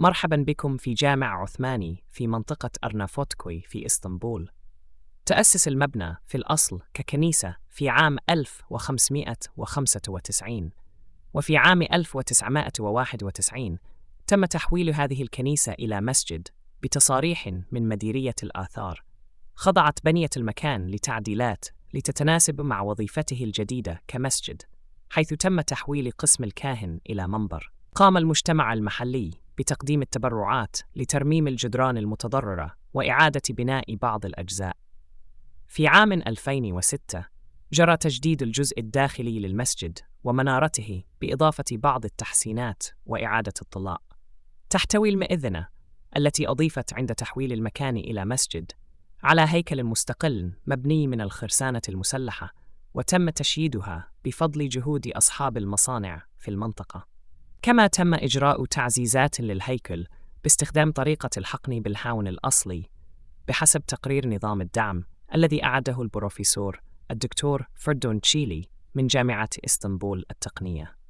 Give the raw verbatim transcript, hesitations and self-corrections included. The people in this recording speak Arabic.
مرحبا بكم في جامع عثماني في منطقة أرنافوتكوي في إسطنبول. تأسس المبنى في الأصل ككنيسة في عام ألف وخمسمائة وخمسة وتسعين، وفي عام ألف وتسعمائة وواحد وتسعين تم تحويل هذه الكنيسة إلى مسجد بتصاريح من مديرية الآثار. خضعت بنية المكان لتعديلات لتتناسب مع وظيفته الجديدة كمسجد، حيث تم تحويل قسم الكاهن إلى منبر. قام المجتمع المحلي بتقديم التبرعات لترميم الجدران المتضررة وإعادة بناء بعض الأجزاء. في عام ألفين وستة جرى تجديد الجزء الداخلي للمسجد ومنارته بإضافة بعض التحسينات وإعادة الطلاء. تحتوي المئذنة التي أضيفت عند تحويل المكان إلى مسجد على هيكل مستقل مبني من الخرسانة المسلحة، وتم تشييدها بفضل جهود أصحاب المصانع في المنطقة. كما تم إجراء تعزيزات للهيكل باستخدام طريقة الحقن بالهاون الأصلي بحسب تقرير نظام الدعم الذي أعده البروفيسور الدكتور فردون تشيلي من جامعة إسطنبول التقنية.